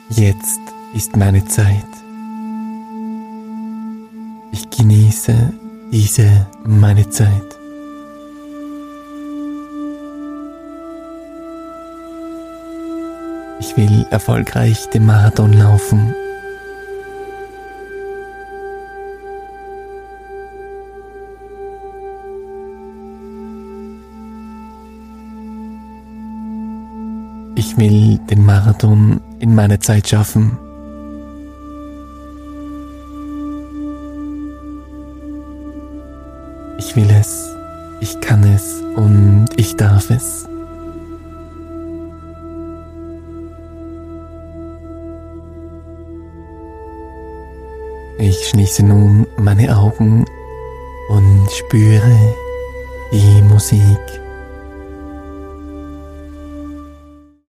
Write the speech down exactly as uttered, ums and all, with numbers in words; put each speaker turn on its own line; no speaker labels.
Jetzt ist meine Zeit. Ich genieße diese meine Zeit. Ich will erfolgreich den Marathon laufen. Ich will den Marathon in meiner Zeit schaffen. Ich will es, ich kann es und ich darf es. Ich schließe nun meine Augen und spüre die Musik.